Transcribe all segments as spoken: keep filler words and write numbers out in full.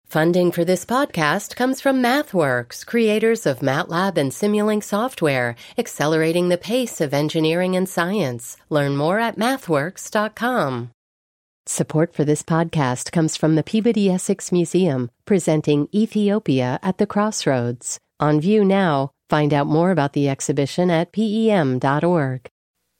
Funding for this podcast comes from MathWorks, creators of MATLAB and Simulink software, accelerating the pace of engineering and science. Learn more at mathworks dot com. Support for this podcast comes from the Peabody Essex Museum, presenting Ethiopia at the Crossroads. On view now. Find out more about the exhibition at P E M dot org.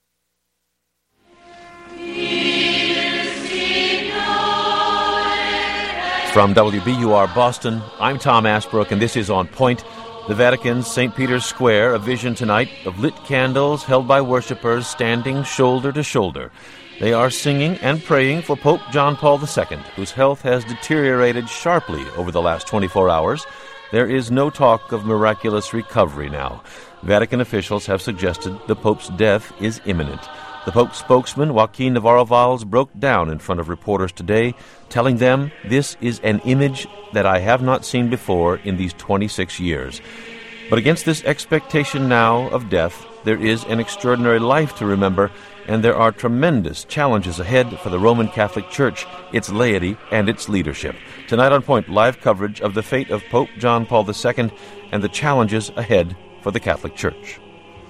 From W B U R Boston, I'm Tom Asbrook, and this is On Point, the Vatican's Saint Peter's Square, a vision tonight of lit candles held by worshippers standing shoulder to shoulder. They are singing and praying for Pope John Paul the Second, whose health has deteriorated sharply over the last twenty-four hours. There is no talk of miraculous recovery now. Vatican officials have suggested the Pope's death is imminent. The Pope's spokesman, Joaquin Navarro-Valls, broke down in front of reporters today, telling them, "This is an image that I have not seen before in these twenty-six years." But against this expectation now of death, there is an extraordinary life to remember, and there are tremendous challenges ahead for the Roman Catholic Church, its laity, and its leadership. Tonight on Point, live coverage of the fate of Pope John Paul the Second and the challenges ahead for the Catholic Church.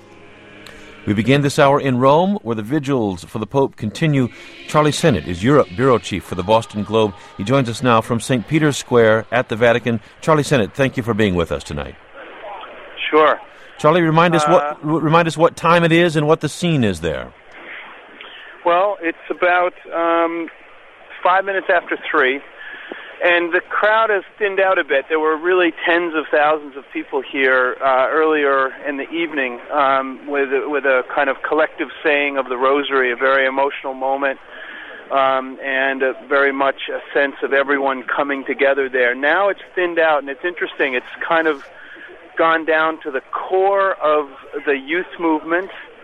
We begin this hour in Rome, where the vigils for the Pope continue. Charlie Sennett is Europe Bureau Chief for the Boston Globe. He joins us now from Saint Peter's Square at the Vatican. Charlie Sennett, thank you for being with us tonight. Sure. Charlie, remind us uh, what remind us what time it is and what the scene is there. Well, it's about um, five minutes after three, and the crowd has thinned out a bit. There were really tens of thousands of people here uh, earlier in the evening um, with, with a kind of collective saying of the Rosary, a very emotional moment, um, and a very much a sense of everyone coming together there. Now it's thinned out, and it's interesting. It's kind of gone down to the core of the youth movement.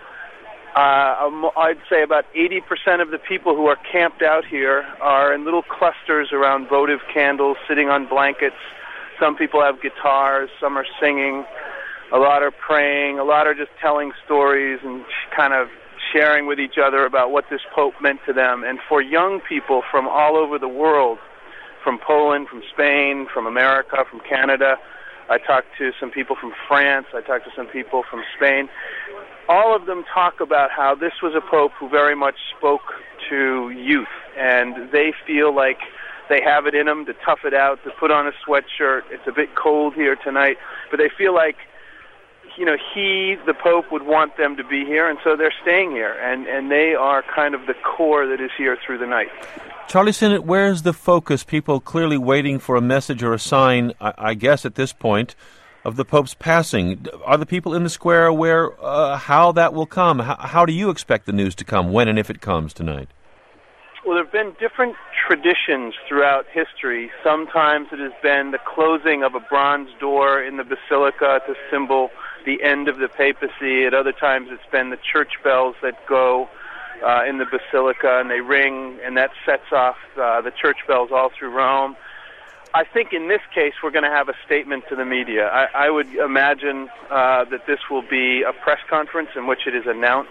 Uh, I'd say about eighty percent of the people who are camped out here are in little clusters around votive candles, sitting on blankets. Some people have guitars, some are singing, a lot are praying, a lot are just telling stories and kind of sharing with each other about what this Pope meant to them. And for young people from all over the world, from Poland, from Spain, from America, from Canada, I talked to some people from France, I talked to some people from Spain. All of them talk about how this was a Pope who very much spoke to youth, and they feel like they have it in them to tough it out, to put on a sweatshirt. It's a bit cold here tonight, but they feel like, you know, he, the Pope, would want them to be here, and so they're staying here, and, and they are kind of the core that is here through the night. Charlie Sennett, where's the focus? People clearly waiting for a message or a sign, I, I guess at this point, of the Pope's passing. Are the people in the square aware uh, how that will come? How, how do you expect the news to come, when and if it comes tonight? Well, there have been different traditions throughout history. Sometimes it has been the closing of a bronze door in the basilica to symbol the end of the papacy. At other times it's been the church bells that go uh, in the basilica and they ring, and that sets off uh, the church bells all through Rome. I think in this case we're going to have a statement to the media. I, I would imagine uh, that this will be a press conference in which it is announced,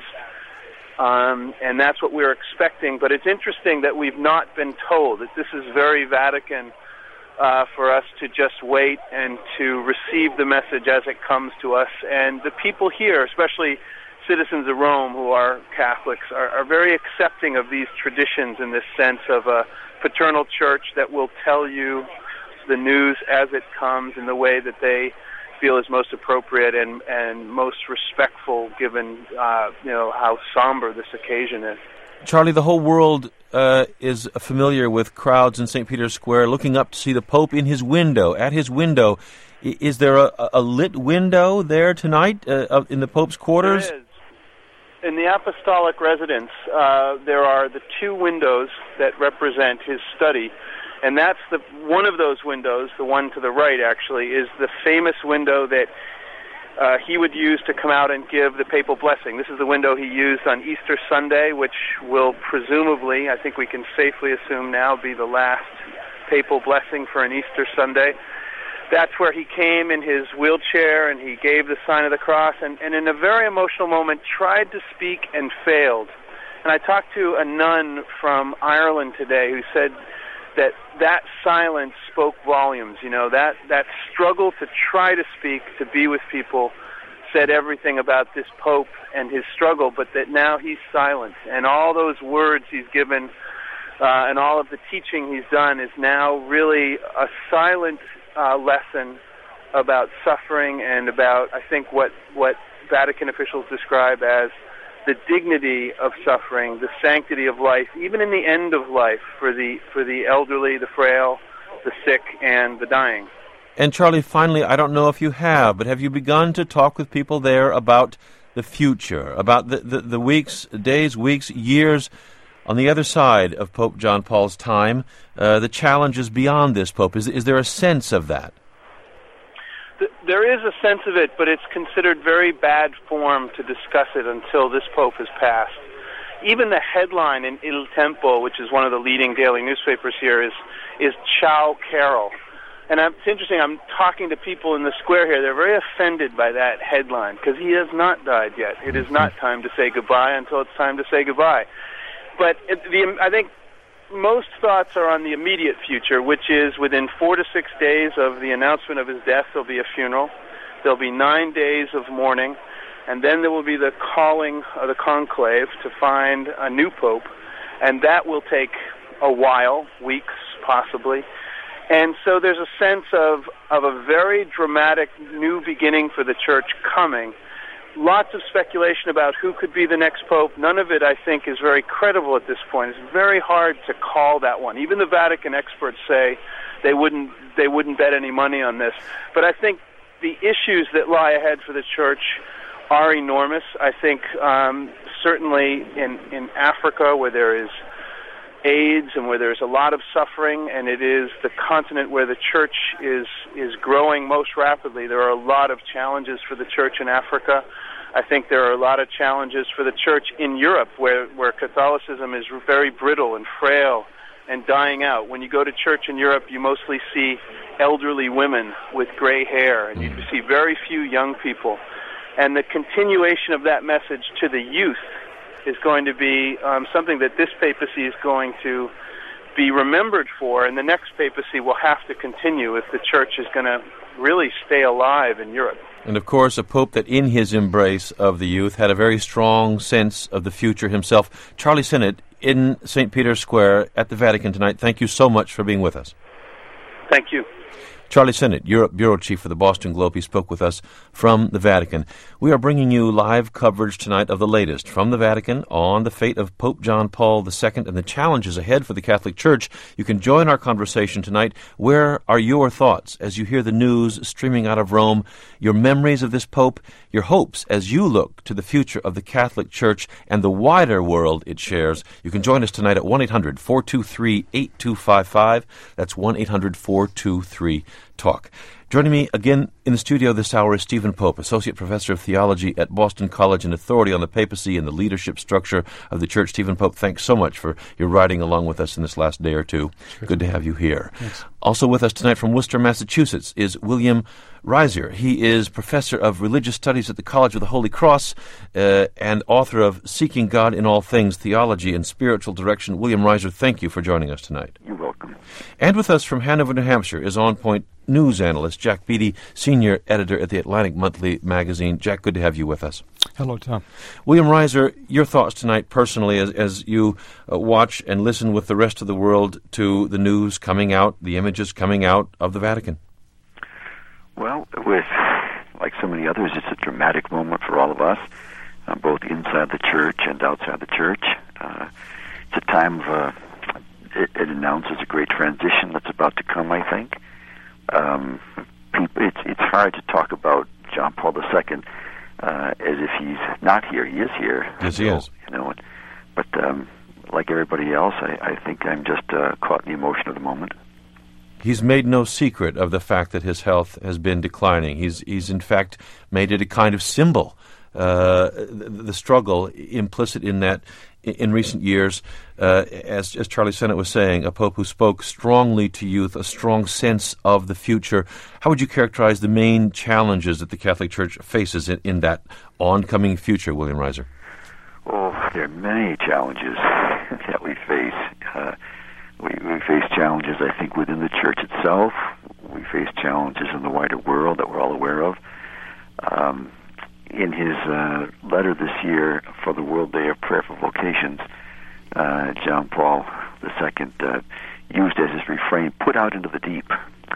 um, and that's what we're expecting. But it's interesting that we've not been told that this is very Vatican uh, for us to just wait and to receive the message as it comes to us. And the people here, especially citizens of Rome who are Catholics, are, are very accepting of these traditions in this sense of a paternal church that will tell you the news as it comes in the way that they feel is most appropriate and, and most respectful given uh, you know how somber this occasion is. Charlie, the whole world uh, is familiar with crowds in Saint Peter's Square looking up to see the Pope in his window, at his window. I, is there a, a lit window there tonight uh, in the Pope's quarters? There is. In the apostolic residence, uh, there are the two windows that represent his study. And that's the one of those windows, the one to the right actually, is the famous window that uh, he would use to come out and give the papal blessing. This is the window he used on Easter Sunday, which will presumably, I think we can safely assume now, be the last papal blessing for an Easter Sunday. That's where he came in his wheelchair and he gave the sign of the cross and, and in a very emotional moment tried to speak and failed. And I talked to a nun from Ireland today who said that that silence spoke volumes. You know, that, that struggle to try to speak, to be with people, said everything about this Pope and his struggle, but that now he's silent. And all those words he's given uh, and all of the teaching he's done is now really a silent uh, lesson about suffering and about, I think, what, what Vatican officials describe as the dignity of suffering, the sanctity of life, even in the end of life for the for the elderly, the frail, the sick, and the dying. And Charlie, finally, I don't know if you have, but have you begun to talk with people there about the future, about the, the, the weeks, days, weeks, years on the other side of Pope John Paul's time, uh, the challenges beyond this Pope? Is, is there a sense of that? There is a sense of it, but it's considered very bad form to discuss it until this Pope has passed. Even the headline in Il Tempo, which is one of the leading daily newspapers here, is is Ciao Carol. And I'm, it's interesting, I'm talking to people in the square here. They're very offended by that headline because he has not died yet. It is not time to say goodbye until it's time to say goodbye. But it, the, I think most thoughts are on the immediate future, which is within four to six days of the announcement of his death, there'll be a funeral. There'll be nine days of mourning, and then there will be the calling of the conclave to find a new pope, and that will take a while, weeks possibly. And so there's a sense of, of a very dramatic new beginning for the Church coming. Lots of speculation about who could be the next pope. None of it, I think, is very credible at this point. It's very hard to call that one. Even the Vatican experts say they wouldn't they wouldn't bet any money on this. But I think the issues that lie ahead for the Church are enormous. I think um, certainly in, in Africa, where there is AIDS and where there's a lot of suffering, and it is the continent where the Church is is growing most rapidly, there are a lot of challenges for the Church in Africa. I think there are a lot of challenges for the Church in Europe, where, where Catholicism is very brittle and frail and dying out. When you go to church in Europe, you mostly see elderly women with gray hair, and you see very few young people. And the continuation of that message to the youth is going to be um, something that this papacy is going to be remembered for, and the next papacy will have to continue if the Church is going to really stay alive in Europe. And, of course, a pope that in his embrace of the youth had a very strong sense of the future himself. Charlie Sinnott in Saint Peter's Square at the Vatican tonight. Thank you so much for being with us. Thank you. Charlie Sinnott, Europe Bureau Chief for the Boston Globe, he spoke with us from the Vatican. We are bringing you live coverage tonight of the latest from the Vatican on the fate of Pope John Paul the Second and the challenges ahead for the Catholic Church. You can join our conversation tonight. Where are your thoughts as you hear the news streaming out of Rome, your memories of this Pope, your hopes as you look to the future of the Catholic Church and the wider world it shares? You can join us tonight at one eight hundred four two three eight two five five. That's one eight hundred four two three talk. Joining me again in the studio this hour is Stephen Pope, Associate Professor of Theology at Boston College and authority on the papacy and the leadership structure of the Church. Stephen Pope, thanks so much for your riding along with us in this last day or two. Sure. Good to have you here. Thanks. Also with us tonight from Worcester, Massachusetts, is William Reiser. He is Professor of Religious Studies at the College of the Holy Cross uh, and author of Seeking God in All Things, Theology and Spiritual Direction. William Reiser, thank you for joining us tonight. You're welcome. And with us from Hanover, New Hampshire, is On Point news analyst Jack Beatty, senior editor at the Atlantic Monthly magazine. Jack, good to have you with us. Hello, Tom. William Reiser, your thoughts tonight personally as, as you uh, watch and listen with the rest of the world to the news coming out, the images coming out of the Vatican. Well, with, like so many others, it's a dramatic moment for all of us, uh, both inside the Church and outside the Church. Uh, it's a time of, uh, it, it announces a great transition that's about to come, I think. Um, it's it's hard to talk about John Paul the Second uh, as if he's not here. He is here. Yes, he is. You know, but um, like everybody else, I, I think I'm just uh, caught in the emotion of the moment. He's made no secret of the fact that his health has been declining. He's he's in fact made it a kind of symbol. Uh, the, the struggle implicit in that in recent years, uh, as, as Charlie Sinnott was saying, a pope who spoke strongly to youth, a strong sense of the future. How would you characterize the main challenges that the Catholic Church faces in, in that oncoming future, William Reiser? Oh, there are many challenges that we face. Uh, We, we face challenges, I think, within the church itself. We face challenges in the wider world that we're all aware of. Um, in his uh, letter this year for the World Day of Prayer for Vocations, uh, John Paul the Second uh, used as his refrain, "Put out into the deep."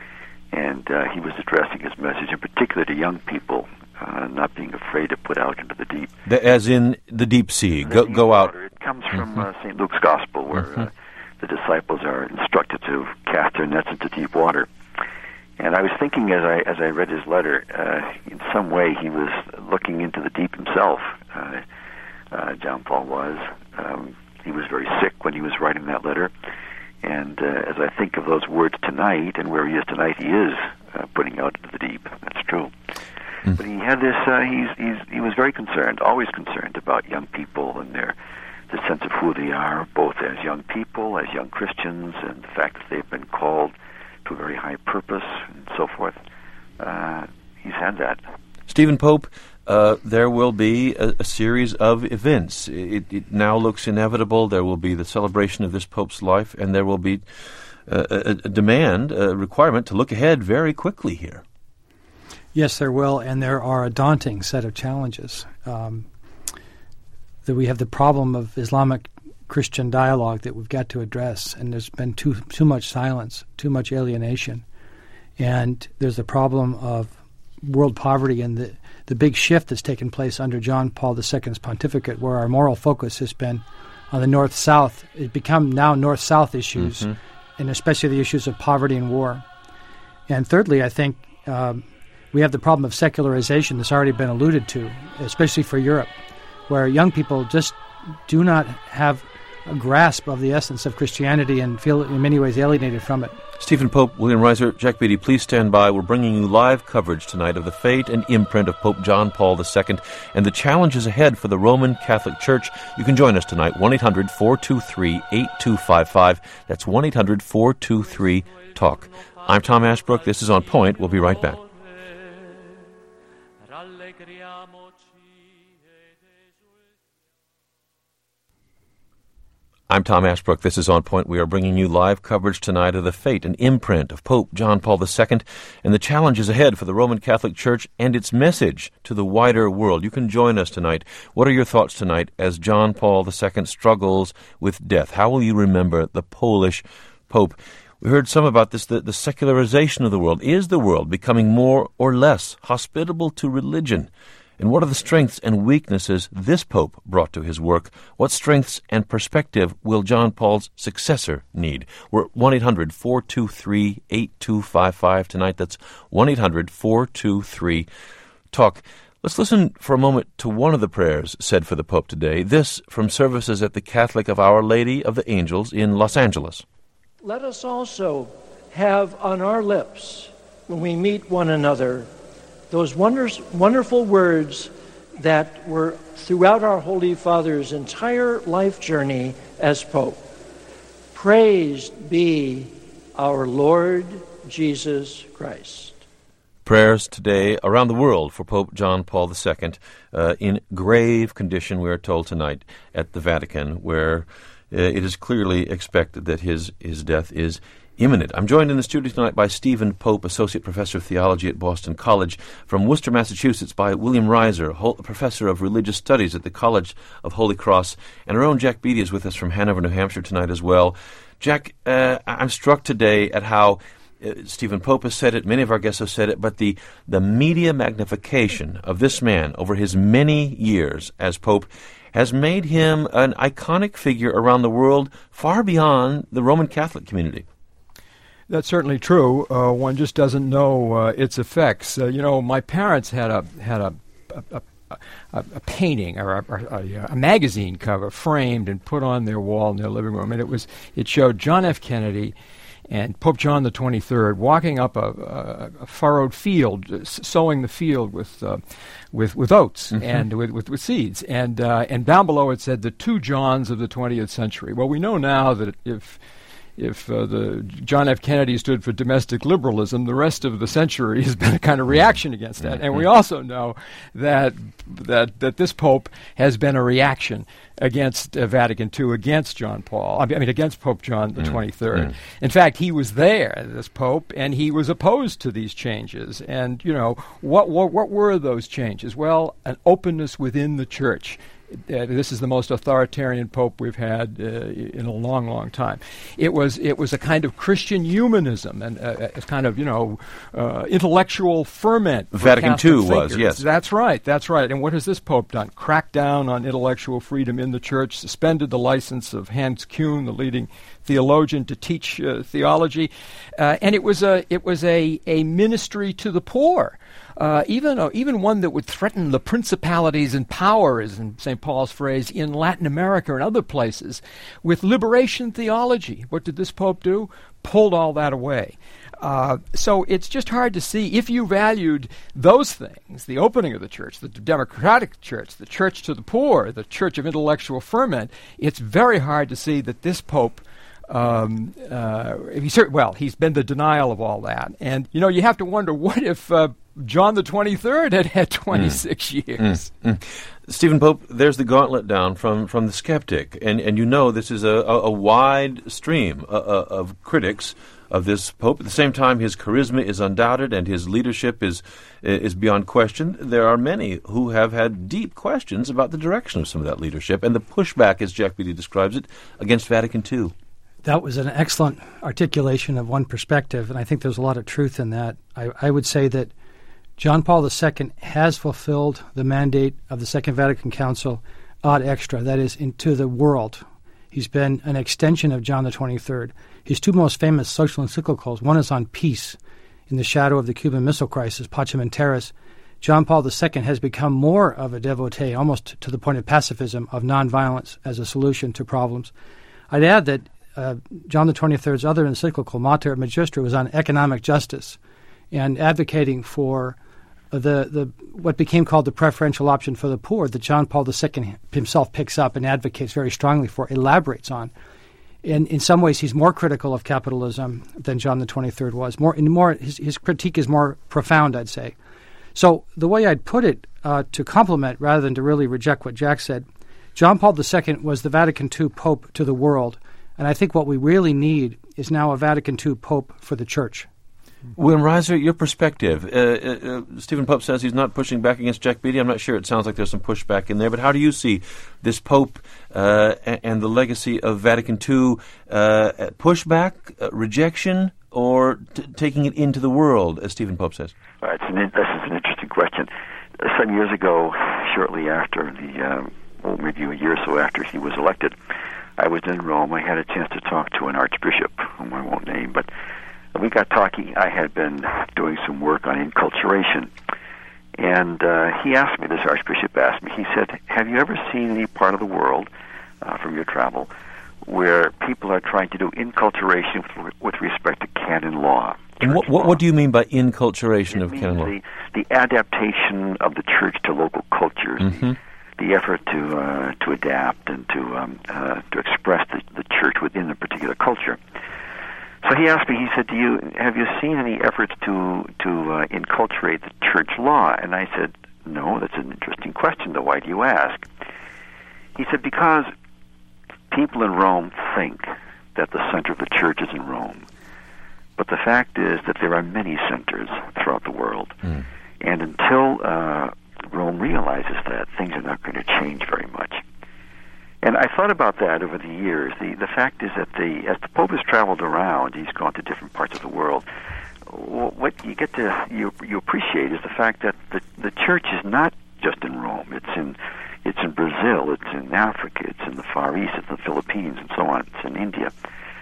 And uh, he was addressing his message in particular to young people, uh, not being afraid to put out into the deep. The, as in the deep sea, the go, deep go out. water. It comes from uh, Saint Luke's Gospel, where mm-hmm. uh, the disciples are instructed to cast their nets into deep water. And I was thinking as I as I read his letter, uh, in some way he was looking into the deep himself. Uh, uh, John Paul was. Um, he was very sick when he was writing that letter. And uh, as I think of those words tonight and where he is tonight, he is uh, putting out into the deep. That's true. Mm. But he had this, uh, he's, he's, he was very concerned, always concerned about young people and their the sense of who they are, both as young people, as young Christians, and the fact that they've been called to a very high purpose and so forth. Uh, he's had that. Stephen Pope, uh, there will be a, a series of events. It, it now looks inevitable. There will be the celebration of this Pope's life, and there will be uh, a, a demand, a requirement to look ahead very quickly here. Yes, there will, and there are a daunting set of challenges. Um, that we have the problem of Islamic-Christian dialogue that we've got to address, and there's been too too much silence, too much alienation. And there's the problem of world poverty and the, the big shift that's taken place under John Paul the Second's pontificate, where our moral focus has been on the north-south. It's become now north-south issues, mm-hmm. and especially the issues of poverty and war. And thirdly, I think um, we have the problem of secularization that's already been alluded to, especially for Europe, where young people just do not have a grasp of the essence of Christianity and feel in many ways alienated from it. Stephen Pope, William Reiser, Jack Beatty, please stand by. We're bringing you live coverage tonight of the fate and imprint of Pope John Paul the Second and the challenges ahead for the Roman Catholic Church. You can join us tonight, one eight hundred four two three eight two five five. That's one eight hundred four two three talk. I'm Tom Ashbrook. This is On Point. We'll be right back. I'm Tom Ashbrook. This is On Point. We are bringing you live coverage tonight of the fate and imprint of Pope John Paul the Second and the challenges ahead for the Roman Catholic Church and its message to the wider world. You can join us tonight. What are your thoughts tonight as John Paul the Second struggles with death? How will you remember the Polish Pope? We heard some about this, the, the secularization of the world. Is the world becoming more or less hospitable to religion? And what are the strengths and weaknesses this Pope brought to his work? What strengths and perspective will John Paul's successor need? We're at one eight hundred four two three eight two five five tonight. That's one eight hundred four two three talk. Let's listen for a moment to one of the prayers said for the Pope today. This from services at the Catholic of Our Lady of the Angels in Los Angeles. Let us also have on our lips, when we meet one another, those wonders, wonderful words that were throughout our Holy Father's entire life journey as Pope. Praised be our Lord Jesus Christ. Prayers today around the world for Pope John Paul the Second, uh, in grave condition, we are told tonight, at the Vatican, where uh, it is clearly expected that his, his death is imminent. I'm joined in the studio tonight by Stephen Pope, Associate Professor of Theology at Boston College. From Worcester, Massachusetts, by William Reiser, Ho- Professor of Religious Studies at the College of Holy Cross. And our own Jack Beatty is with us from Hanover, New Hampshire tonight as well. Jack, uh, I'm struck today at how uh, Stephen Pope has said it, many of our guests have said it, but the, the media magnification of this man over his many years as Pope has made him an iconic figure around the world, far beyond the Roman Catholic community. That's certainly true. Uh, one just doesn't know uh, its effects. Uh, you know, my parents had a had a a, a, a painting or a, a, a magazine cover framed and put on their wall in their living room, and it was it showed John F. Kennedy and Pope John the twenty-third walking up a, a, a furrowed field, uh, sowing the field with uh, with with oats mm-hmm. and with, with with seeds, and uh, and down below it said the two Johns of the twentieth century. Well, we know now that if if uh, the John F. Kennedy stood for domestic liberalism, the rest of the century has been a kind of reaction against that. And we also know that that that this Pope has been a reaction against uh, Vatican Two, against John Paul, I mean, against Pope John the mm. twenty-third. Mm. In fact, he was there, this Pope, and he was opposed to these changes. And, you know, what what, what were those changes? Well, an openness within the Church. Uh, this is the most authoritarian Pope we've had uh, in a long, long time. It was it was a kind of Christian humanism and a, a kind of, you know, uh, intellectual ferment. Vatican Two was, yes. That's right, that's right. And what has this Pope done? Cracked down on intellectual freedom in the Church, suspended the license of Hans Kuhn, the leading theologian, to teach uh, theology, uh, and it was a it was a, a ministry to the poor. Uh, even uh, even one that would threaten the principalities and powers, in Saint Paul's phrase, in Latin America and other places, with liberation theology. What did this Pope do? Pulled all that away. Uh, so it's just hard to see, if you valued those things, the opening of the Church, the democratic Church, the Church to the poor, the Church of intellectual ferment, it's very hard to see that this Pope Um, uh, he cert- well, he's been the denial of all that. And, you know, you have to wonder, what if uh, John the twenty-third had had twenty-six mm. years? Mm. Mm. Stephen Pope, there's the gauntlet down from, from the skeptic. And, and you know this is a, a, a wide stream uh, uh, of critics of this Pope. At the same time, his charisma is undoubted and his leadership is is beyond question. There are many who have had deep questions about the direction of some of that leadership and the pushback, as Jack Beattie describes it, against Vatican Two. That was an excellent articulation of one perspective, and I think there's a lot of truth in that. I, I would say that John Paul the Second has fulfilled the mandate of the Second Vatican Council ad extra, that is, into the world. He's been an extension of John the twenty-third. His two most famous social encyclicals, one is on peace in the shadow of the Cuban Missile Crisis, Pacem in Terris. John Paul the Second has become more of a devotee, almost to the point of pacifism, of nonviolence as a solution to problems. I'd add that Uh, John the twenty-third's other encyclical, Mater Magistra, was on economic justice and advocating for uh, the the what became called the preferential option for the poor, that John Paul the Second himself picks up and advocates very strongly for, elaborates on. And in some ways, he's more critical of capitalism than John the twenty-third was. More, in more, his, his critique is more profound, I'd say. So the way I'd put it, uh, to complement rather than to really reject what Jack said, John Paul the Second was the Vatican Two Pope to the world. And I think what we really need is now a Vatican Two Pope for the Church. William Reiser, your perspective. Uh, uh, uh, Stephen Pope says he's not pushing back against Jack Beattie. I'm not sure. It sounds like there's some pushback in there. But how do you see this Pope uh, and, and the legacy of Vatican Two? Uh, pushback, uh, rejection, or t- taking it into the world, as Stephen Pope says? Uh, it's an, this is an interesting question. Uh, some years ago, shortly after the, um, well, maybe a year or so after he was elected, I was in Rome. I had a chance to talk to an archbishop, whom I won't name, but we got talking. I had been doing some work on enculturation, and uh, he asked me, this archbishop asked me, he said, have you ever seen any part of the world, uh, from your travel, where people are trying to do enculturation with, with respect to canon law? And what, what, what do you mean by enculturation it of canon law? The, the adaptation of the church to local cultures. Mm-hmm. The effort to uh, to adapt and to um, uh, to express the, the church within a particular culture. So he asked me. He said, "Do you have you seen any efforts to to uh, enculturate the church law?" And I said, "No, that's an interesting question. Though, why do you ask?" He said, "Because people in Rome think that the center of the church is in Rome, but the fact is that there are many centers throughout the world, mm. and until uh, Rome realizes that, things are not going to change very much." And I thought about that over the years. The the fact is that the as the Pope has traveled around, he's gone to different parts of the world. What you get to you you appreciate is the fact that the the church is not just in Rome. It's in it's in Brazil. It's in Africa. It's in the Far East. It's in the Philippines, and so on. It's in India.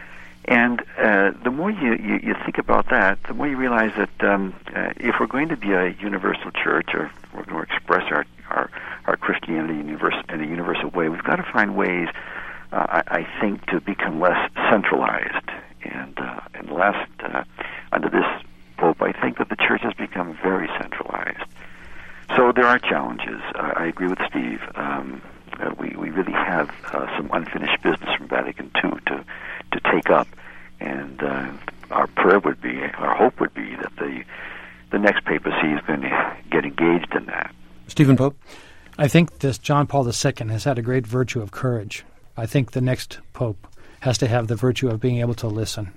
And uh, the more you, you, you think about that, the more you realize that um, uh, if we're going to be a universal church, or we're going to express our our, our Christianity universe, in a universal way, we've got to find ways, uh, I, I think, to become less centralized. And uh, and last, uh, under this Pope, I think that the church has become very centralized. So there are challenges. Uh, I agree with Steve. Um, uh, we, we really have uh, some unfinished business from Vatican Two to to take up and uh, our prayer would be, our hope would be that the the next papacy is going to get engaged in that. Stephen Pope? I think this John Paul the Second has had a great virtue of courage. I think the next pope has to have the virtue of being able to listen.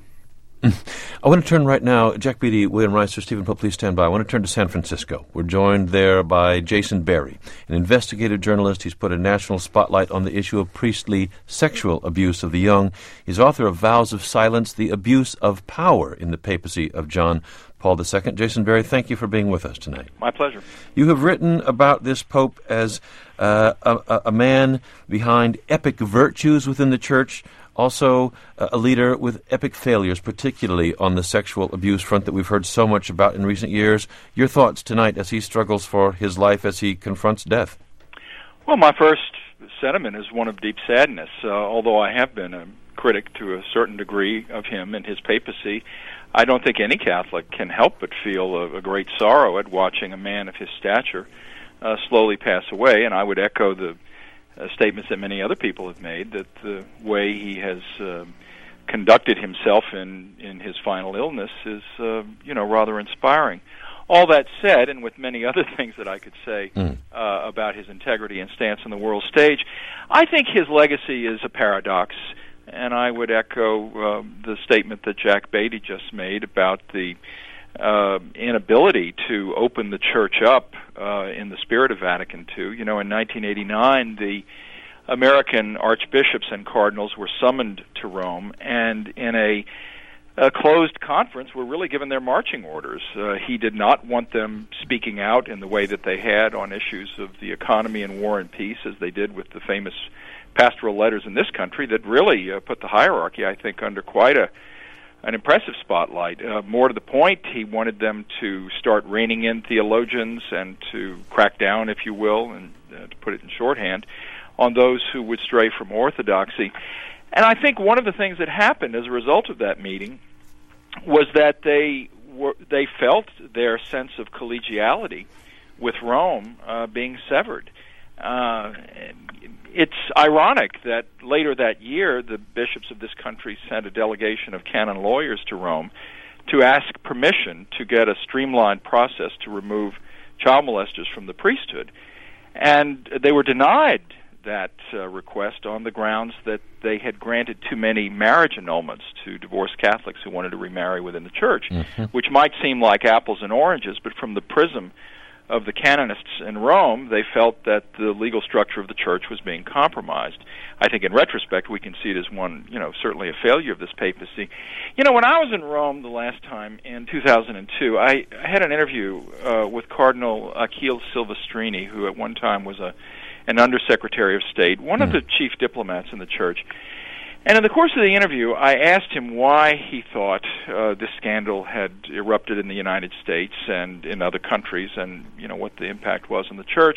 I want to turn right now, Jack Beatty, William Reister, Stephen Pope, please stand by. I want to turn to San Francisco. We're joined there by Jason Berry, an investigative journalist. He's put a national spotlight on the issue of priestly sexual abuse of the young. He's author of Vows of Silence, The Abuse of Power in the Papacy of John Paul the Second. Jason Berry, thank you for being with us tonight. My pleasure. You have written about this pope as uh, a, a man behind epic virtues within the church, also uh, a leader with epic failures, particularly on the sexual abuse front that we've heard so much about in recent years. Your thoughts tonight as he struggles for his life, as he confronts death? Well, my first sentiment is one of deep sadness. Uh, although I have been a critic to a certain degree of him and his papacy, I don't think any Catholic can help but feel a, a great sorrow at watching a man of his stature uh, slowly pass away, and I would echo the Uh, statements that many other people have made, that the way he has uh, conducted himself in, in his final illness is, uh, you know, rather inspiring. All that said, and with many other things that I could say mm. uh, about his integrity and stance on the world stage, I think his legacy is a paradox, and I would echo uh, the statement that Jack Beatty just made about the Uh, inability to open the church up uh, in the spirit of Vatican Two. You know, in nineteen eighty-nine, the American archbishops and cardinals were summoned to Rome, and in a, a closed conference were really given their marching orders. Uh, he did not want them speaking out in the way that they had on issues of the economy and war and peace, as they did with the famous pastoral letters in this country that really uh, put the hierarchy, I think, under quite a an impressive spotlight. Uh, more to the point, he wanted them to start reining in theologians and to crack down, if you will, and uh, to put it in shorthand, on those who would stray from orthodoxy. And I think one of the things that happened as a result of that meeting was that they were, they felt their sense of collegiality with Rome uh, being severed. Uh, it's ironic that later that year, the bishops of this country sent a delegation of canon lawyers to Rome to ask permission to get a streamlined process to remove child molesters from the priesthood. And they were denied that uh, request on the grounds that they had granted too many marriage annulments to divorced Catholics who wanted to remarry within the church, mm-hmm. which might seem like apples and oranges, but from the prism of the canonists in Rome, they felt that the legal structure of the church was being compromised. I think in retrospect we can see it as one, you know, certainly a failure of this papacy. You know, when I was in Rome the last time in two thousand two, I, I had an interview uh, with Cardinal Achille Silvestrini, who at one time was a an undersecretary of state, one mm. of the chief diplomats in the church. And in the course of the interview, I asked him why he thought uh, this scandal had erupted in the United States and in other countries, and you know what the impact was on the church.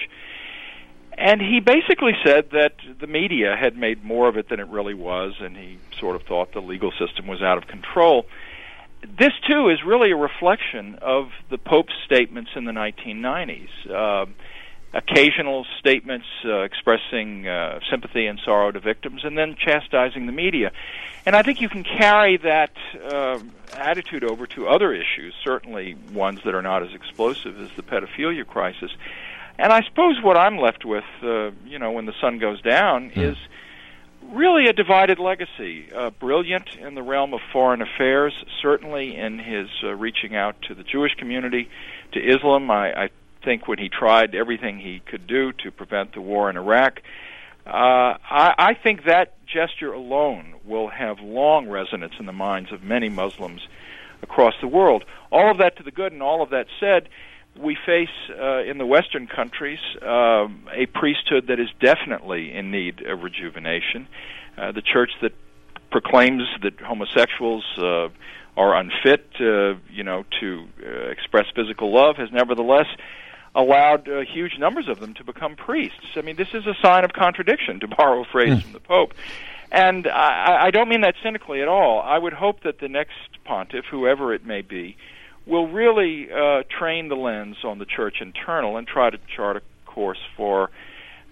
And he basically said that the media had made more of it than it really was, and he sort of thought the legal system was out of control. This, too, is really a reflection of the Pope's statements in the nineteen nineties. Uh, occasional statements uh, expressing uh, sympathy and sorrow to victims, and then chastising the media. And I think you can carry that uh, attitude over to other issues, certainly ones that are not as explosive as the pedophilia crisis. And I suppose what I'm left with, uh, you know, when the sun goes down, mm. is really a divided legacy. Uh, brilliant in the realm of foreign affairs, certainly in his uh, reaching out to the Jewish community, to Islam. I, I think when he tried everything he could do to prevent the war in Iraq, uh, I, I think that gesture alone will have long resonance in the minds of many Muslims across the world. All of that to the good, and all of that said, we face uh, in the Western countries uh, a priesthood that is definitely in need of rejuvenation. Uh, the church that proclaims that homosexuals uh, are unfit, uh, you know, to uh, express physical love has nevertheless allowed uh, huge numbers of them to become priests. I mean, this is a sign of contradiction, to borrow a phrase mm. from the Pope. And I, I don't mean that cynically at all. I would hope that the next pontiff, whoever it may be, will really uh, train the lens on the church internal and try to chart a course for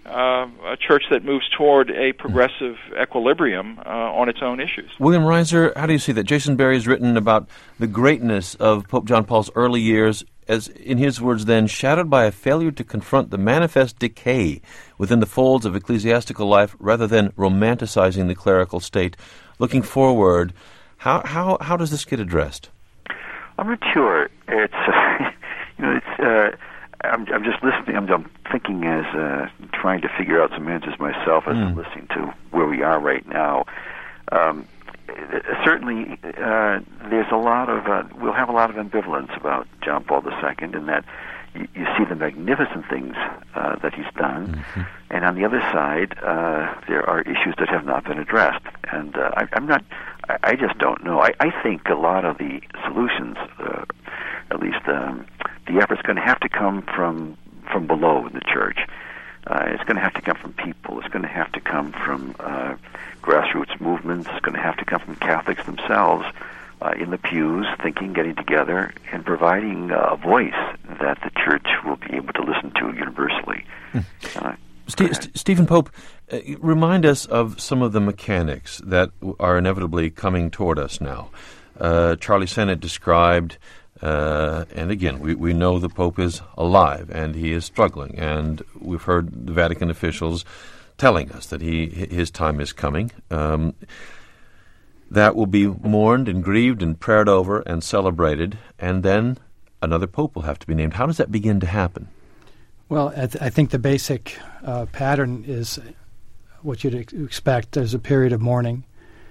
uh, a church that moves toward a progressive equilibrium uh, on its own issues. William Reiser, how do you see that? Jason Berry has written about the greatness of Pope John Paul's early years, as, in his words then, shadowed by a failure to confront the manifest decay within the folds of ecclesiastical life rather than romanticizing the clerical state. Looking forward, how how how does this get addressed? I'm not sure. It's uh, you know, it's. Uh, I'm, I'm just listening. I'm, I'm thinking as uh, trying to figure out some answers myself as mm. I'm listening to where we are right now. Um, certainly, uh, there's a lot of uh, we'll have a lot of ambivalence about John Paul the Second, in that you, you see the magnificent things uh, that he's done, mm-hmm. and on the other side, uh, there are issues that have not been addressed. And uh, I, I'm not. I, I just don't know. I, I think a lot of the solutions, uh, at least. Um, The effort's going to have to come from from below in the church. Uh, it's going to have to come from people. It's going to have to come from uh, grassroots movements. It's going to have to come from Catholics themselves uh, in the pews, thinking, getting together, and providing uh, a voice that the church will be able to listen to universally. Hmm. Uh, St- St- Stephen Pope, uh, remind us of some of the mechanics that are inevitably coming toward us now. Uh, Charlie Sennett described... Uh, and again, we, we know the Pope is alive and he is struggling, and we've heard the Vatican officials telling us that he his time is coming. Um, that will be mourned and grieved and prayed over and celebrated, and then another Pope will have to be named. How does that begin to happen? Well, I, th- I think the basic uh, pattern is what you'd ex- expect. There's a period of mourning.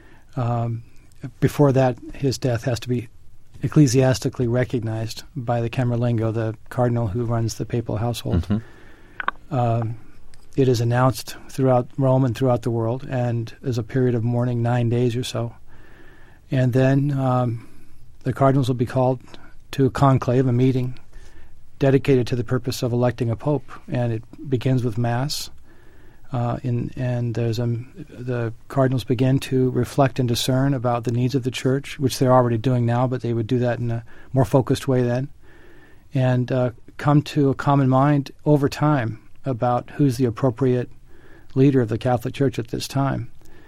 Um, before that, his death has to be ecclesiastically recognized by the Camerlengo, the cardinal who runs the papal household. Mm-hmm. Um, it is announced throughout Rome and throughout the world, and there's a period of mourning, nine days or so. And then um, the cardinals will be called to a conclave, a meeting, dedicated to the purpose of electing a pope, and it begins with Mass. Uh, in, and there's a, the cardinals begin to reflect and discern about the needs of the church, which they're already doing now, but they would do that in a more focused way then, and uh, come to a common mind over time about who's the appropriate leader of the Catholic Church at this time.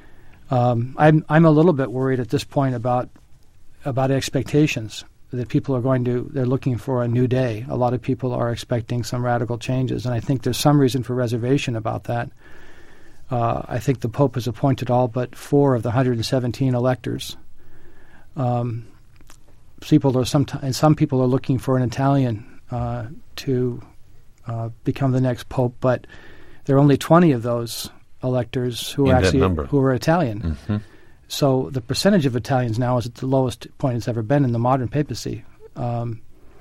Um, I'm I'm a little bit worried at this point about about expectations that people are going to, they're looking for a new day. A lot of people are expecting some radical changes, and I think there's some reason for reservation about that. Uh, I think the Pope has appointed all but four of the one hundred seventeen electors. Um, people are some, and some people are looking for an Italian uh, to uh, become the next Pope, but there are only twenty of those electors who In are actually number. who are Italian. Mm-hmm. So the percentage of Italians now is at the lowest point it's ever been in the modern papacy. Um,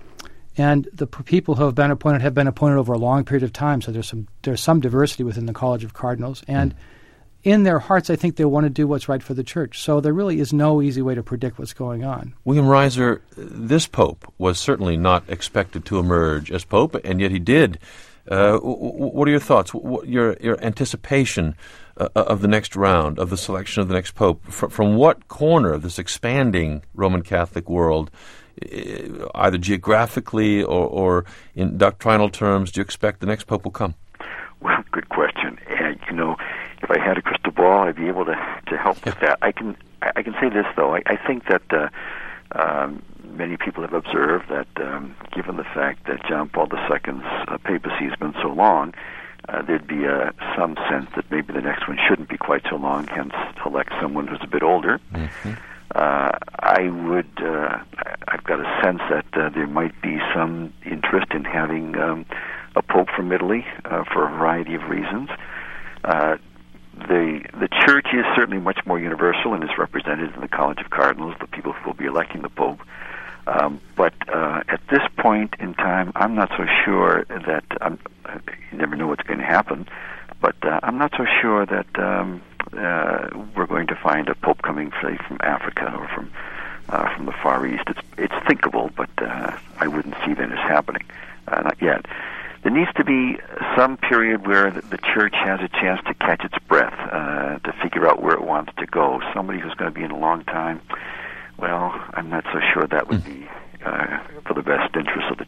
and the p- people who have been appointed have been appointed over a long period of time, so there's some there's some diversity within the College of Cardinals. And mm. in their hearts, I think they want to do what's right for the Church. So there really is no easy way to predict what's going on. William Reiser, this Pope was certainly not expected to emerge as Pope, and yet he did. Uh, w- w- what are your thoughts, w- your, your anticipation uh, of the next round, of the selection of the next Pope? From, from what corner of this expanding Roman Catholic world, uh, either geographically or, or in doctrinal terms, do you expect the next Pope will come? Well, good question. And, you know, if I had a crystal ball, I'd be able to, to help with that. I can I can say this, though. I, I think that uh, um, many people have observed that um, given the fact that John Paul the Second's uh, papacy has been so long, uh, there'd be uh, some sense that maybe the next one shouldn't be quite so long, hence elect someone who's a bit older. Mm-hmm. Uh, I would, uh, I've got a sense that uh, there might be some interest in having um, a pope from Italy uh, for a variety of reasons. Uh, the the Church is certainly much more universal and is represented in the College of Cardinals, the people who will be electing the Pope. Um, but uh, at this point in time, I'm not so sure that, I'm, you never know what's going to happen, but uh, I'm not so sure that um, uh, we're going to find a Pope coming, say, from Africa or from uh, from the Far East. It's, it's thinkable, but uh, I wouldn't see that as happening, uh, not yet. There needs to be some period where the, the Church has a chance to catch its breath, uh, to figure out where it wants to go. Somebody who's going to be in a long time, well, I'm not so sure that would be uh, for the best interest of the Church right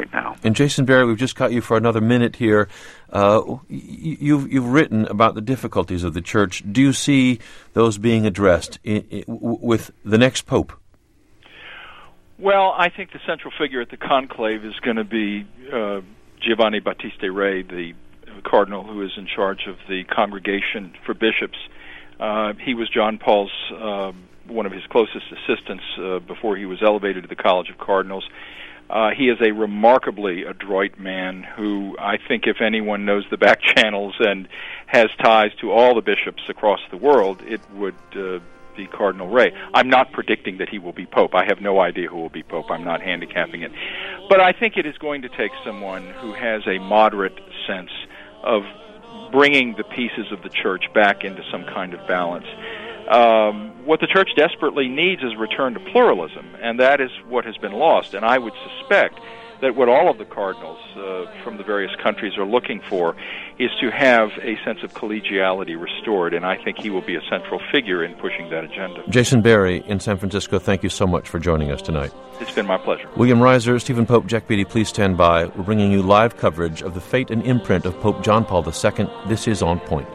right now. And Jason Berry, we've just got you for another minute here. Uh, you've you've written about the difficulties of the church. Do you see those being addressed in, in, with the next pope? Well, I think the central figure at the conclave is going to be uh, Giovanni Battista Re, the cardinal who is in charge of the Congregation for Bishops. Uh, he was John Paul's uh, one of his closest assistants uh, before he was elevated to the College of Cardinals. Uh, he is a remarkably adroit man who, I think, if anyone knows the back channels and has ties to all the bishops across the world, it would uh, be Cardinal Re. I'm not predicting that he will be Pope. I have no idea who will be Pope. I'm not handicapping it. But I think it is going to take someone who has a moderate sense of bringing the pieces of the church back into some kind of balance. Um, what the church desperately needs is a return to pluralism, and that is what has been lost. And I would suspect that what all of the cardinals uh, from the various countries are looking for is to have a sense of collegiality restored, and I think he will be a central figure in pushing that agenda. Jason Berry in San Francisco, thank you so much for joining us tonight. It's been my pleasure. William Reiser, Stephen Pope, Jack Beatty, please stand by. We're bringing you live coverage of the fate and imprint of Pope John Paul the Second. This is On Point.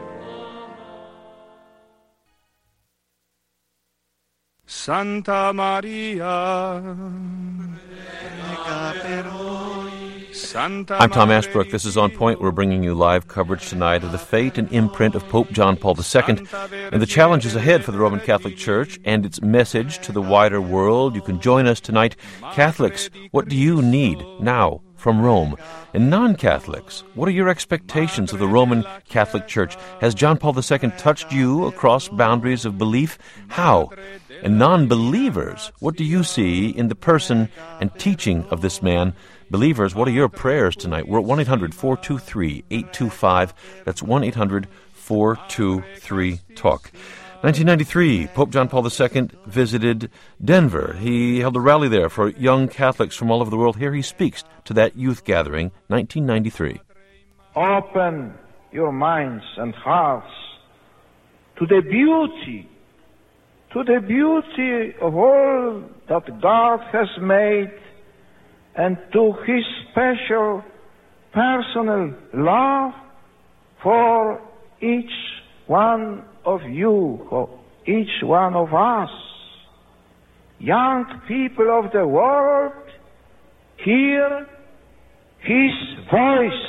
Santa Maria. I'm Tom Ashbrook. This is On Point. We're bringing you live coverage tonight of the fate and imprint of Pope John Paul the Second and the challenges ahead for the Roman Catholic Church and its message to the wider world. You can join us tonight. Catholics, what do you need now from Rome? And non-Catholics, what are your expectations of the Roman Catholic Church? Has John Paul the Second touched you across boundaries of belief? How? And non-believers, what do you see in the person and teaching of this man? Believers, what are your prayers tonight? We're at one eight hundred four two three eight two five. That's one eight hundred four two three talk. nineteen ninety-three, Pope John Paul the Second visited Denver. He held a rally there for young Catholics from all over the world. Here he speaks to that youth gathering, nineteen ninety-three. Open your minds and hearts to the beauty, to the beauty of all that God has made, and to His special personal love for each one of you, for each one of us. Young people of the world, hear His voice.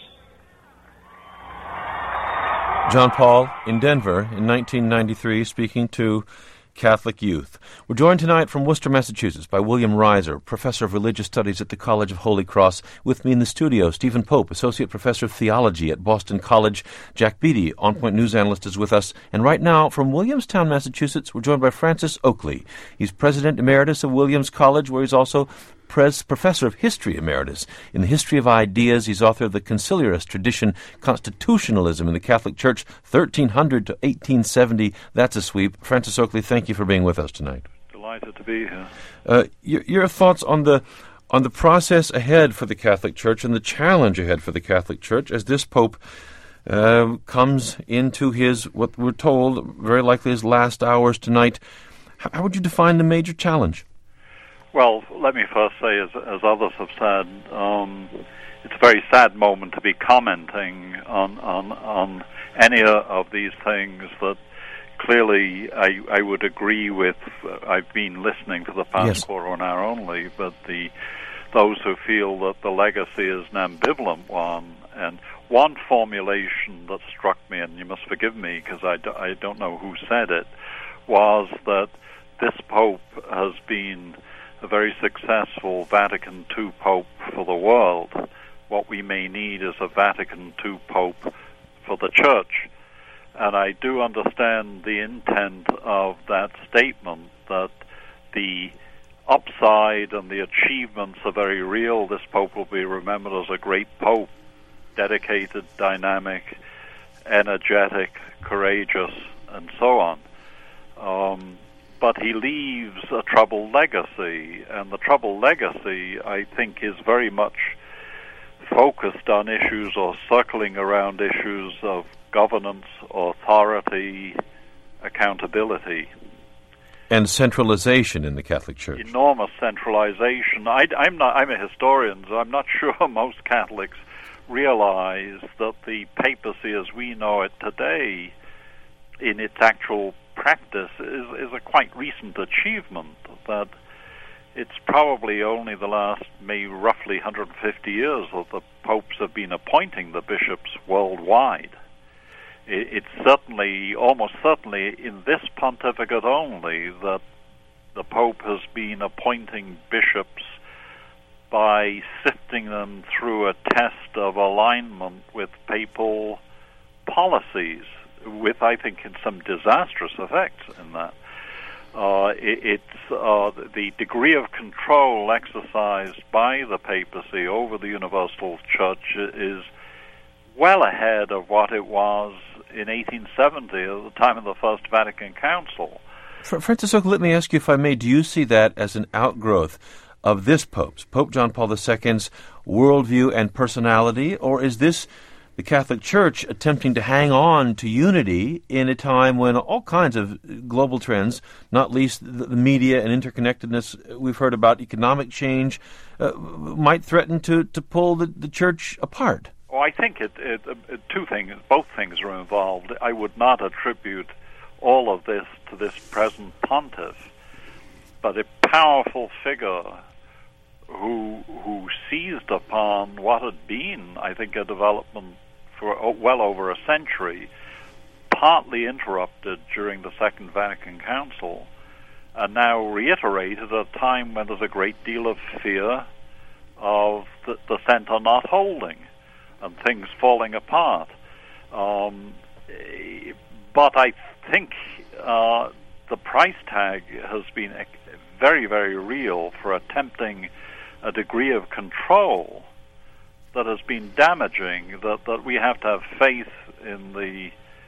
John Paul in Denver in nineteen ninety-three, speaking to Catholic youth. We're joined tonight from Worcester, Massachusetts by William Reiser, Professor of Religious Studies at the College of Holy Cross. With me in the studio, Stephen Pope, Associate Professor of Theology at Boston College. Jack Beatty, On Point News Analyst, is with us. And right now, from Williamstown, Massachusetts, we're joined by Francis Oakley. He's President Emeritus of Williams College, where he's also Pres- Professor of History Emeritus. In the History of Ideas, he's author of the Conciliarist Tradition, Constitutionalism in the Catholic Church, thirteen hundred to eighteen seventy. That's a sweep. Francis Oakley, thank you for being with us tonight. Delighted to be here. Uh, your, your thoughts on the on the process ahead for the Catholic Church and the challenge ahead for the Catholic Church as this Pope uh, comes into his, what we're told, very likely his last hours tonight. How, how would you define the major challenge? Well, let me first say, as, as others have said, um, it's a very sad moment to be commenting on on, on any of these things that clearly I, I would agree with. Uh, I've been listening to the past yes. quarter of an hour only, but the those who feel that the legacy is an ambivalent one, and one formulation that struck me, and you must forgive me because I, d- I don't know who said it, was that this Pope has been a very successful Vatican Two Pope for the world. What we may need is a Vatican Two Pope for the Church. And I do understand the intent of that statement, that the upside and the achievements are very real. This Pope will be remembered as a great Pope, dedicated, dynamic, energetic, courageous, and so on. Um, But he leaves a troubled legacy, and the troubled legacy, I think, is very much focused on issues or circling around issues of governance, authority, accountability. And centralization in the Catholic Church. Enormous centralization. I, I'm not. I'm a historian, so I'm not sure most Catholics realize that the papacy, as we know it today, in its actual practice, is, is a quite recent achievement. That it's probably only the last, maybe roughly one hundred fifty years that the popes have been appointing the bishops worldwide. It's certainly, almost certainly, in this pontificate only that the Pope has been appointing bishops by sifting them through a test of alignment with papal policies, with, I think, some disastrous effects in that. Uh, it, it's uh, the degree of control exercised by the papacy over the Universal Church is well ahead of what it was in eighteen seventy, at the time of the First Vatican Council. Francis Oak, let me ask you, if I may, do you see that as an outgrowth of this Pope's, Pope John Paul the Second's worldview and personality, or is this the Catholic Church attempting to hang on to unity in a time when all kinds of global trends, not least the media and interconnectedness we've heard about, economic change, uh, might threaten to, to pull the, the Church apart? Well, I think it, it, it, two things, both things are involved. I would not attribute all of this to this present pontiff, but a powerful figure who who seized upon what had been, I think, a development for well over a century, partly interrupted during the Second Vatican Council, and now reiterated at a time when there's a great deal of fear of the, the center not holding and things falling apart. Um, but I think uh, the price tag has been very, very real for attempting a degree of control that has been damaging, that, that we have to have faith in the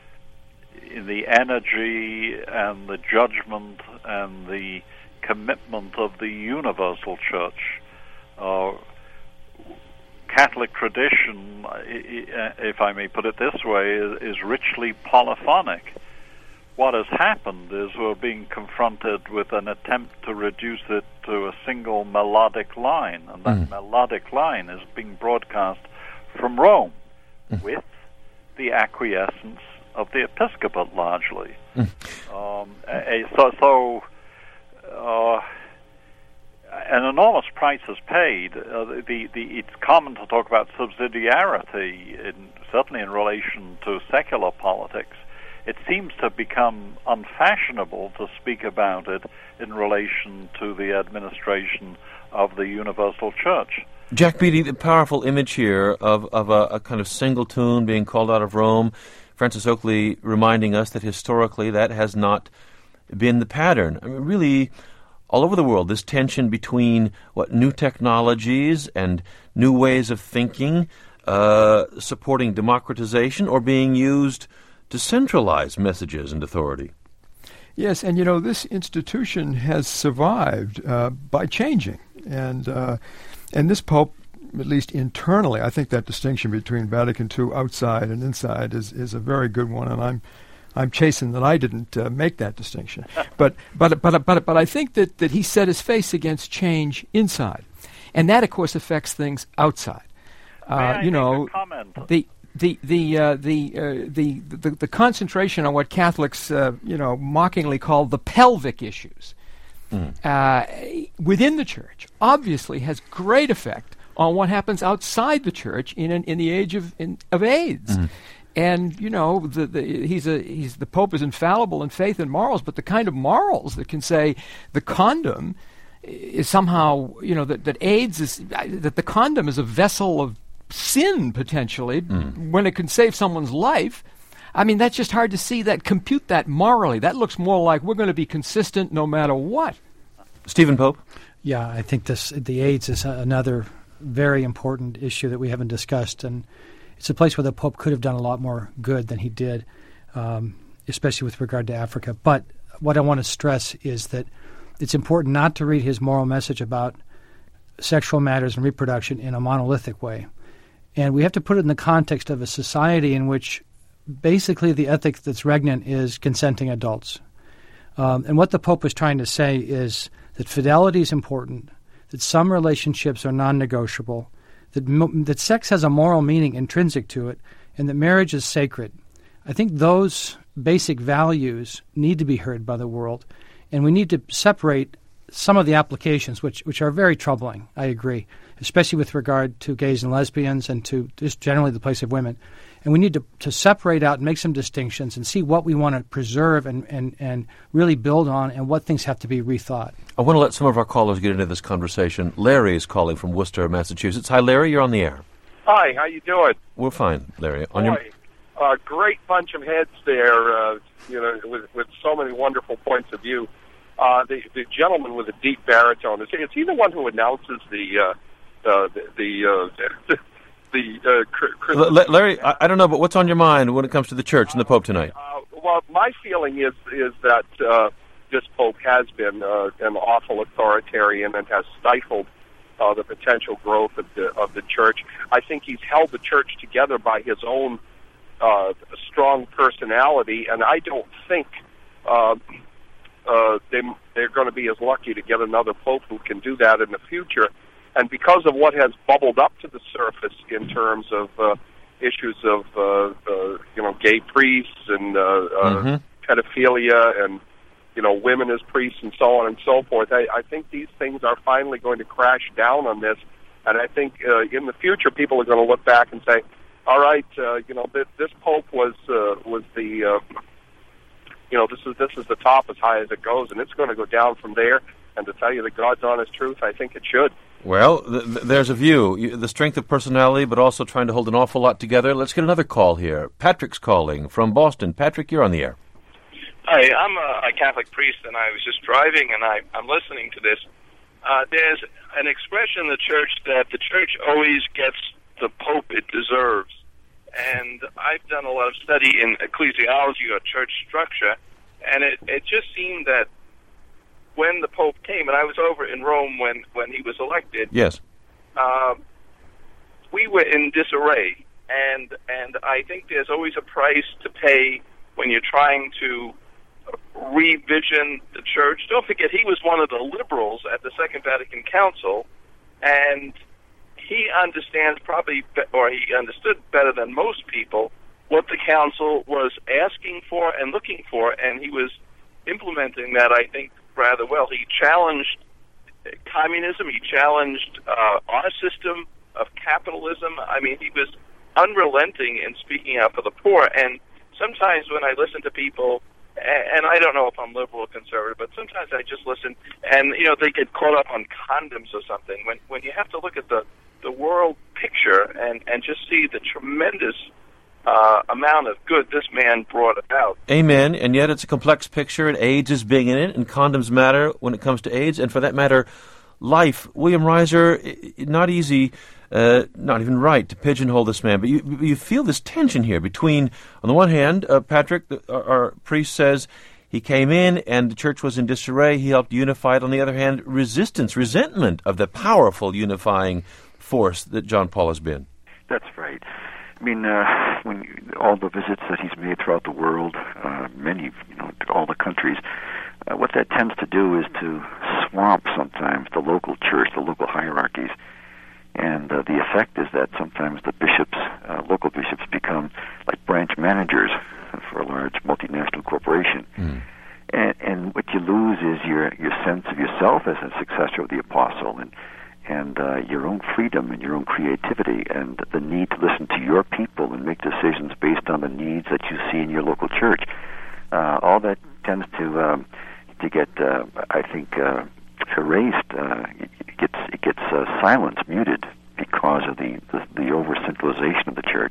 in the energy and the judgment and the commitment of the Universal Church. Uh, Catholic tradition, if I may put it this way, is, is richly polyphonic. What has happened is we're being confronted with an attempt to reduce it to a single melodic line, and that mm. melodic line is being broadcast from Rome mm. with the acquiescence of the episcopate largely. Mm. Um, so, so uh, an enormous price is paid. Uh, the, the, it's common to talk about subsidiarity, in, certainly in relation to secular politics. It seems to become unfashionable to speak about it in relation to the administration of the Universal Church. Jack Beatty, the powerful image here of, of a, a kind of single tune being called out of Rome. Francis Oakley reminding us that historically that has not been the pattern. I mean, really, all over the world, this tension between what new technologies and new ways of thinking, uh, supporting democratization, or being used to centralize messages and authority. Yes, and you know, this institution has survived uh, by changing. And uh, and this Pope, at least internally, I think that distinction between Vatican Two outside and inside is, is a very good one, and I'm I'm chastened that I didn't uh, make that distinction. But but but but but I think that, that he set his face against change inside, and that of course affects things outside. Uh, you know, the the the uh, the, uh, the the the concentration on what Catholics uh, you know mockingly call the pelvic issues mm. uh, within the Church obviously has great effect on what happens outside the Church in an, in the age of in, of AIDS. Mm. And you know, the, the, he's a he's the Pope is infallible in faith and morals, but the kind of morals that can say the condom is somehow, you know, that, that AIDS is that the condom is a vessel of sin potentially mm. when it can save someone's life. I mean, that's just hard to see that, compute that morally. That looks more like we're going to be consistent no matter what. Stephen Pope? Yeah, I think this the AIDS is another very important issue that we haven't discussed, and it's a place where the Pope could have done a lot more good than he did, um, especially with regard to Africa. But what I want to stress is that it's important not to read his moral message about sexual matters and reproduction in a monolithic way. And we have to put it in the context of a society in which basically the ethic that's regnant is consenting adults. Um, and what the Pope was trying to say is that fidelity is important, that some relationships are non-negotiable, that, mo- that sex has a moral meaning intrinsic to it, and that marriage is sacred. I think those basic values need to be heard by the world, and we need to separate some of the applications, which which are very troubling, I agree, especially with regard to gays and lesbians and to just generally the place of women. And we need to, to separate out and make some distinctions and see what we want to preserve and, and, and really build on and what things have to be rethought. I want to let some of our callers get into this conversation. Larry is calling from Worcester, Massachusetts. Hi, Larry, you're on the air. Hi, how you doing? We're fine, Larry. On Boy, your... uh, great bunch of heads there, uh, you know, with, with so many wonderful points of view. Uh, the, the gentleman with a deep baritone, is, is he the one who announces the uh, uh, the the, uh, the uh, Christmas? L- Larry, I, I don't know, but what's on your mind when it comes to the church and the Pope tonight? Uh, well, my feeling is is that uh, this Pope has been uh, an awful authoritarian and has stifled uh, the potential growth of the of the church. I think he's held the church together by his own uh, strong personality, and I don't think uh, uh, they they're going to be as lucky to get another Pope who can do that in the future. And because of what has bubbled up to the surface in terms of uh, issues of uh, uh, you know gay priests and uh, mm-hmm. uh, pedophilia and you know women as priests and so on and so forth, I, I think these things are finally going to crash down on this. And I think uh, in the future people are going to look back and say, all right, uh, you know this, this Pope was uh, was the uh, you know this is this is the top as high as it goes, and it's going to go down from there. And to tell you the God's honest truth, I think it should. Well, th- th- there's a view. You, the strength of personality, but also trying to hold an awful lot together. Let's get another call here. Patrick's calling from Boston. Patrick, you're on the air. Hi, I'm a, a Catholic priest, and I was just driving, and I, I'm listening to this. Uh, there's an expression in the church that the church always gets the Pope it deserves. And I've done a lot of study in ecclesiology or church structure, and it, it just seemed that when the Pope came, and I was over in Rome when, when he was elected. Yes. Uh, we were in disarray, and and I think there's always a price to pay when you're trying to revision the church. Don't forget, he was one of the liberals at the Second Vatican Council, and he understands probably, or he understood better than most people, what the council was asking for and looking for, and he was implementing that, I think, rather well. He challenged communism. He challenged uh, our system of capitalism. I mean, he was unrelenting in speaking out for the poor. And sometimes when I listen to people, and I don't know if I'm liberal or conservative, but sometimes I just listen, and you know, they get caught up on condoms or something. When when you have to look at the the world picture and and just see the tremendous Uh, amount of good this man brought about. Amen. And yet it's a complex picture, and AIDS is big in it, and condoms matter when it comes to AIDS, and for that matter, life. William Reiser, not easy, uh, not even right to pigeonhole this man, but you you feel this tension here between, on the one hand, uh, Patrick, the, our, our priest, says he came in and the church was in disarray, he helped unify it. On the other hand, resistance, resentment of the powerful unifying force that John Paul has been. That's right. I mean, uh, when you, all the visits that he's made throughout the world, uh, many, you know, to all the countries, uh, what that tends to do is to swamp sometimes the local church, the local hierarchies, and uh, the effect is that sometimes the bishops, uh, local bishops, become like branch managers for a large multinational corporation. Mm. And, and what you lose is your your sense of yourself as a successor of the apostle, and and uh, your own freedom and your own creativity, and the need to listen to your people and make decisions based on the needs that you see in your local church. Uh, all that tends to um, to get, uh, I think, uh, erased. Uh, it gets it gets uh, silenced, muted, because of the, the, the over-centralization of the church.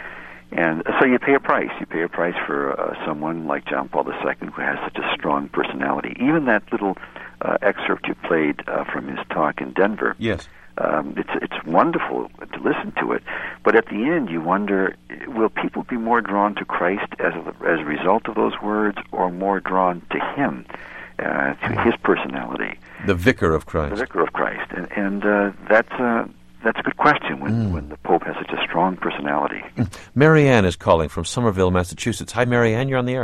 And so you pay a price. You pay a price for uh, someone like John Paul the Second, who has such a strong personality. Even that little uh, excerpt you played uh, from his talk in Denver. Yes. Um, it's it's wonderful to listen to it, but at the end you wonder: will people be more drawn to Christ as a, as a result of those words, or more drawn to Him, uh, to His personality? The Vicar of Christ. The Vicar of Christ, and and uh, that's a that's a good question when mm. when the Pope has such a strong personality. Marianne is calling from Somerville, Massachusetts. Hi, Marianne, you're on the air.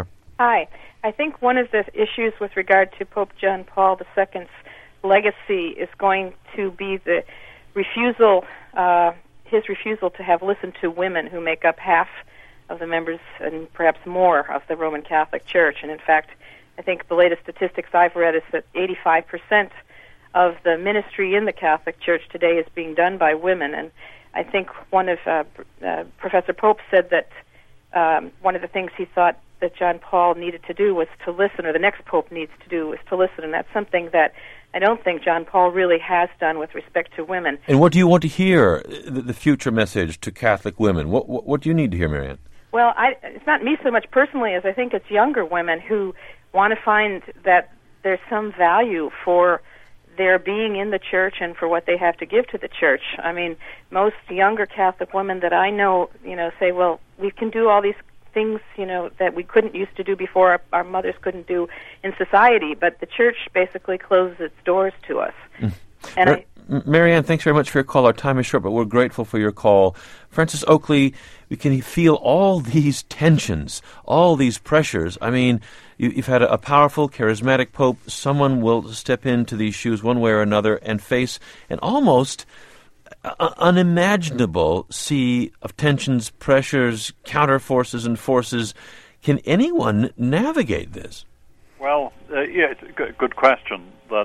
Hi. I think one of the issues with regard to Pope John Paul the Second's legacy is going to be the refusal, uh, his refusal to have listened to women who make up half of the members and perhaps more of the Roman Catholic Church. And in fact, I think the latest statistics I've read is that eighty-five percent of the ministry in the Catholic Church today is being done by women. And I think one of uh, uh, Professor Pope said that um, one of the things he thought that John Paul needed to do was to listen, or the next Pope needs to do was to listen, and that's something that I don't think John Paul really has done with respect to women. And what do you want to hear, the, the future message to Catholic women? What, what, what do you need to hear, Marianne? Well, I, it's not me so much personally as I think it's younger women who want to find that there's some value for their being in the church and for what they have to give to the church. I mean, most younger Catholic women that I know, you know, say, well, we can do all these things, you know, that we couldn't used to do before, our, our mothers couldn't do in society, but the church basically closes its doors to us. Mm. And Mar- I, Marianne, thanks very much for your call. Our time is short, but we're grateful for your call. Francis Oakley, we can feel all these tensions, all these pressures. I mean, you, you've had a, a powerful, charismatic pope. Someone will step into these shoes one way or another and face an almost uh, unimaginable sea of tensions, pressures, counterforces, and forces. Can anyone navigate this? Well, uh, yeah, it's a good, good question. But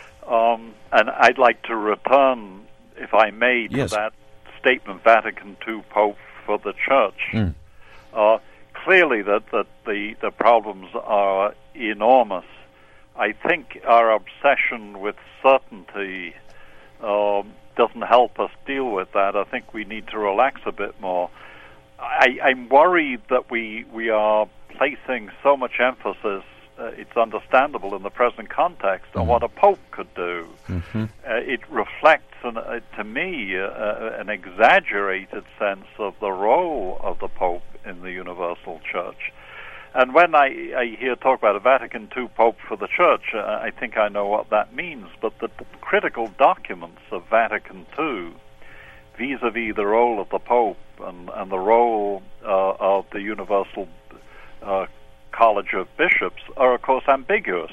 Um, and I'd like to return, if I may, to yes. that statement, Vatican Two Pope for the Church. Mm. Uh, clearly that, that the, the problems are enormous. I think our obsession with certainty um, doesn't help us deal with that. I think we need to relax a bit more. I, I'm worried that we, we are placing so much emphasis, Uh, it's understandable in the present context, mm-hmm. on what a pope could do. Mm-hmm. Uh, it reflects, an, uh, to me, uh, uh, an exaggerated sense of the role of the pope in the universal church. And when I, I hear talk about a Vatican Two Pope for the church, uh, I think I know what that means. But the, the critical documents of Vatican Two, vis-a-vis the role of the pope and, and the role uh, of the universal uh College of Bishops, are, of course, ambiguous.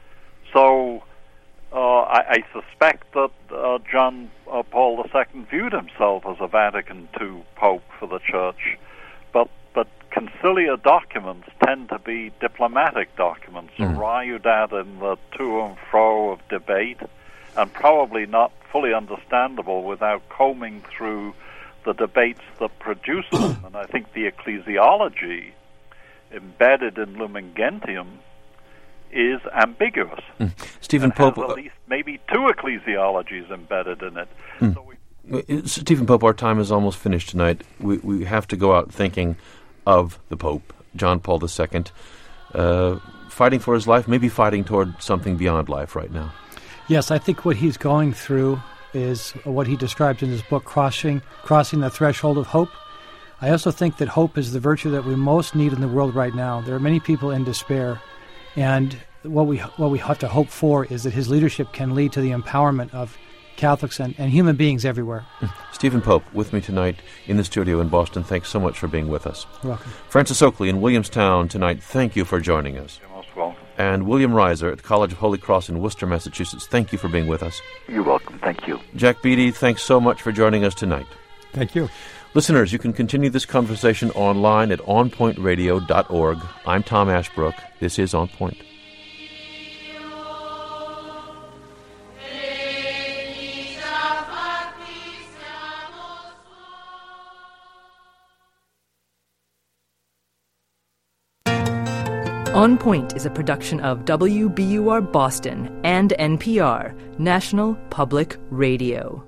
So uh, I, I suspect that uh, John uh, Paul the Second viewed himself as a Vatican Two Pope for the Church, but but conciliar documents tend to be diplomatic documents, mm. arrived at in the to and fro of debate, and probably not fully understandable without combing through the debates that produce them. And I think the ecclesiology embedded in Lumen Gentium is ambiguous. Mm. Stephen and Pope, has at least maybe two ecclesiologies embedded in it. Mm. So we, Stephen Pope, our time is almost finished tonight. We we have to go out thinking of the Pope, John Paul the Second, uh, fighting for his life, maybe fighting toward something beyond life right now. Yes, I think what he's going through is what he described in his book, Crossing, Crossing the Threshold of Hope. I also think that hope is the virtue that we most need in the world right now. There are many people in despair, and what we what we have to hope for is that his leadership can lead to the empowerment of Catholics and, and human beings everywhere. Stephen Pope, with me tonight in the studio in Boston. Thanks so much for being with us. You're welcome. Francis Oakley in Williamstown tonight, thank you for joining us. You're most welcome. And William Reiser at the College of Holy Cross in Worcester, Massachusetts, thank you for being with us. You're welcome. Thank you. Jack Beatty, thanks so much for joining us tonight. Thank you. Listeners, you can continue this conversation online at on point radio dot org. I'm Tom Ashbrook. This is On Point. On Point is a production of W B U R Boston and N P R, National Public Radio.